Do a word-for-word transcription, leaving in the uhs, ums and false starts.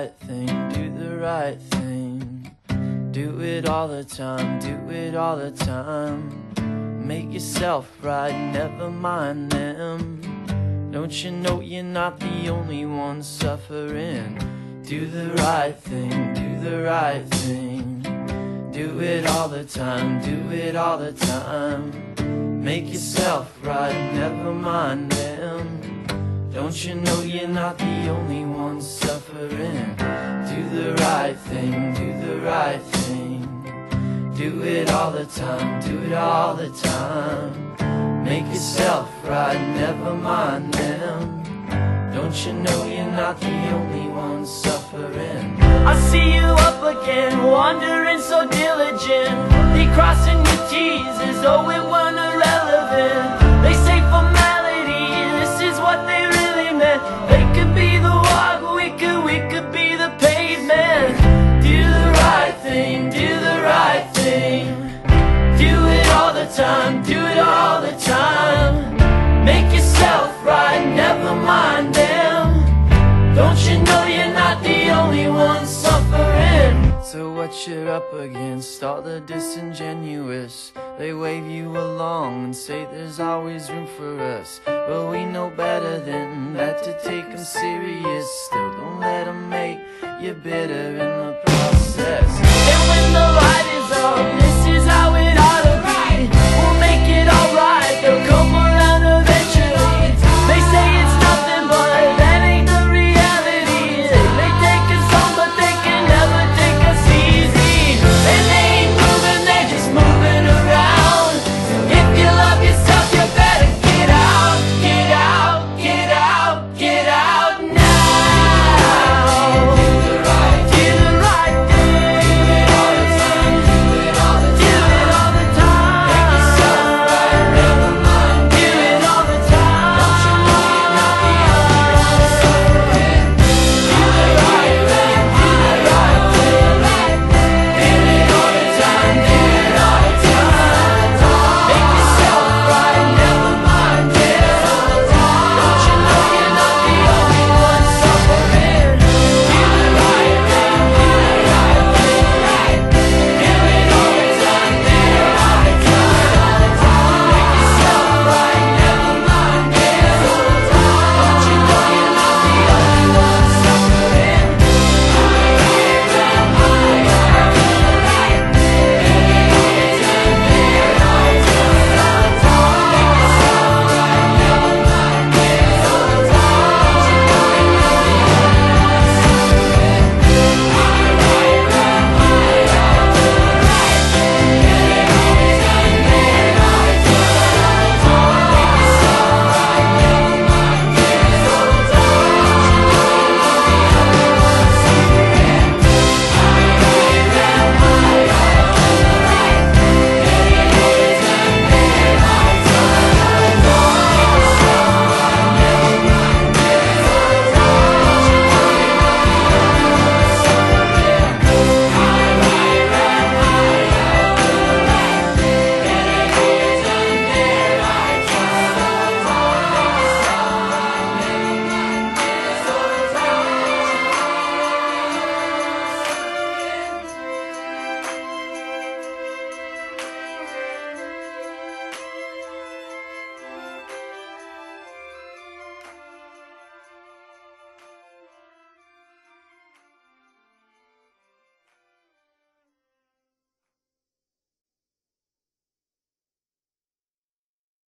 right thing, do the right thing. Do it all the time, do it all the time. Make yourself right, never mind them. Don't you know you're not the only one suffering? Do the right thing, do the right thing. Do it all the time, do it all the time. Make yourself right, never mind them. Don't you know you're not the only one suffering? Do the right thing, do the right thing. Do it all the time, do it all the time. Make yourself right, never mind them. Don't you know you're not the only one suffering? I see you up again, wandering so diligent. They crossing your T's as though it weren't irrelevant. They say formality, this is what they really meant. They could be the walk, we could, we could be the pavement. Do the right thing, do the right thing. Do it all the time, do it all the time. Make yourself right, never mind them. Don't you know you're not the only one suffering? So what you're up against, all the disingenuous. They wave you along and say there's always room for us. But we know better than that, to take them serious. Still don't let them make you bitter in the